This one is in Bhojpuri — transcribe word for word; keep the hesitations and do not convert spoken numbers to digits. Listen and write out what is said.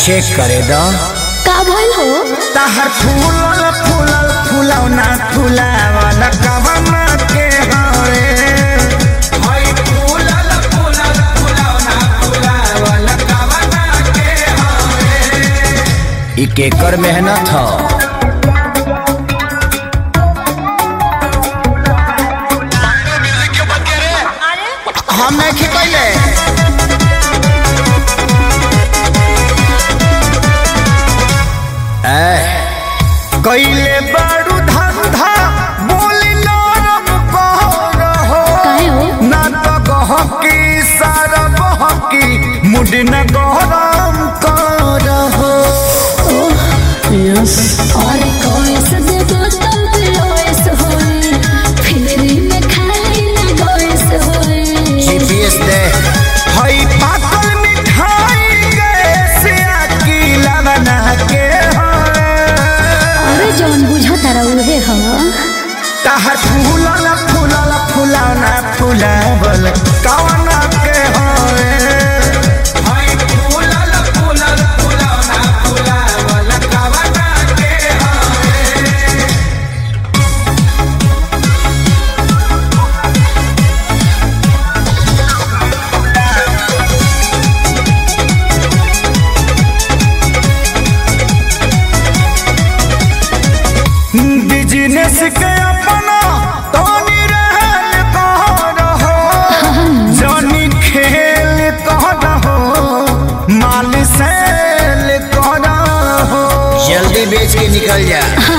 चेक करे दो का भइल हो तहर फूलल फूलल फुलौना फुलावल कवना के हरे हई फूलल फूलल फुलौना फुलावल कवना के हरे ई केकर मेहनत ह हम नहीं खिपैले कैले बारू धंधा बोली नरम कहो ना तो गहकी सारा बहकी मुड न गरम करहो यस और कोई से देखो तब ओएस होए फिरी में खाई ना गोएस होए जीपीएस दे हई पाकल मिठाई गैसे अकेला बना के जौन बुझा तारा उहे ह तहर फूलल फूलल फुलौना फुलावल कवना के होए हई फूलल फूलल फुलौना फुलावल कवना के होए बिजनेस के अपना तोनी रहल कहो जनी खेल कहो माल सेल कहो जल्दी बेच के निकल जा।